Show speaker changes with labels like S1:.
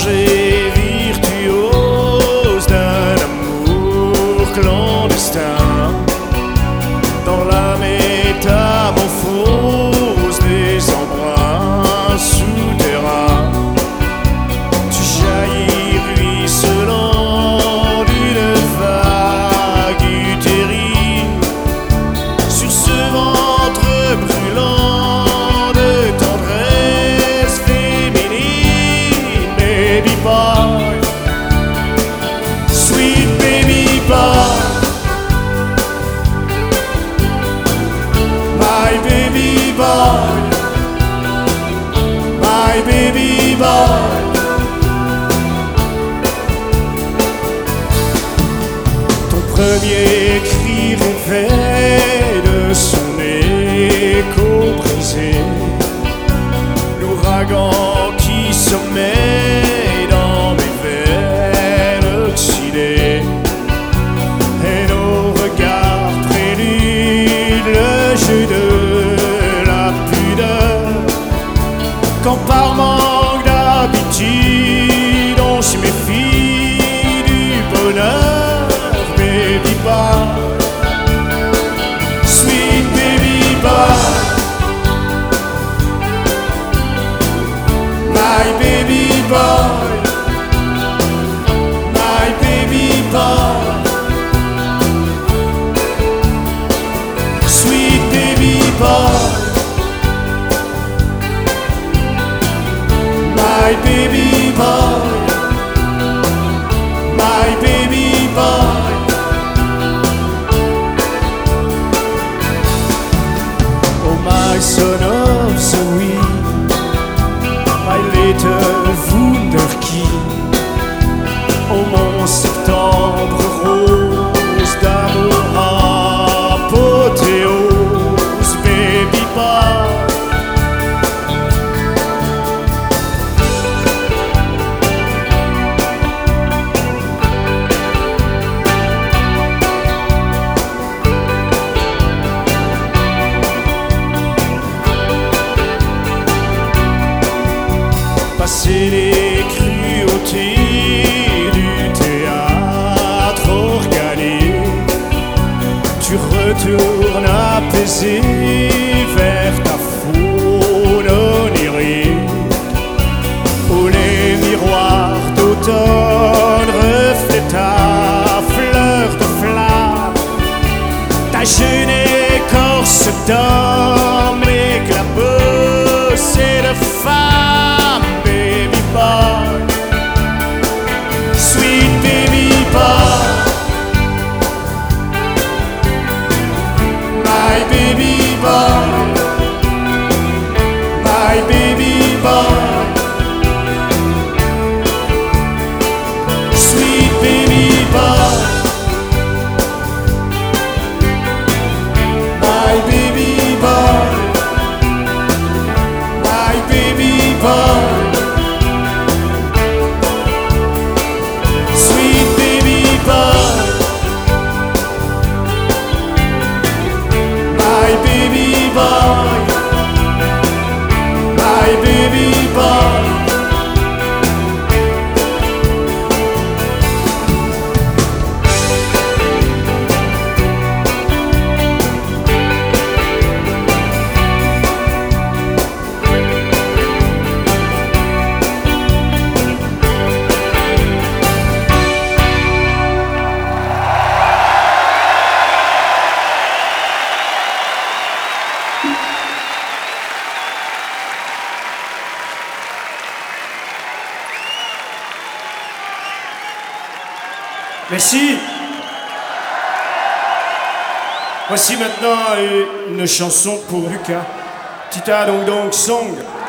S1: plongée virtuose d'un amour clandestin dans la métamorphose des embruns souterrains. Tu jaillis ruisselant d'une vague utérine sur ce ventre brûlant de tendresse féminine. Baby boy, sweet baby boy, my baby boy, my baby boy. Ton premier cri révèle son écho brisé, l'ouragan qui sommeille dans mes veines oxydées, et nos regards préludent le jeu de la pudeur, quand par manque d'habitude on se méfie du bonheur. Baby boy, sweet baby boy, my baby boy, my baby boy, sweet baby boy, my baby boy, my baby boy. My son of the wind, my little wunderkind. Oh mon septembre rose d'amour apothéose, baby boy. Passer les cruautés du théâtre organique, tu retournes apaisé vers ta faune onirique, où les miroirs d'automne reflètent ta fleur de flamme, ta jeune écorce d'homme éclaboussée de femme. Baby boy, sweet baby boy, my baby boy, my baby boy, sweet baby boy, my baby boy, my baby boy. My baby boy, my baby boy. Merci. Voici maintenant une chanson pour Lucas. Tita Dong Dong Song.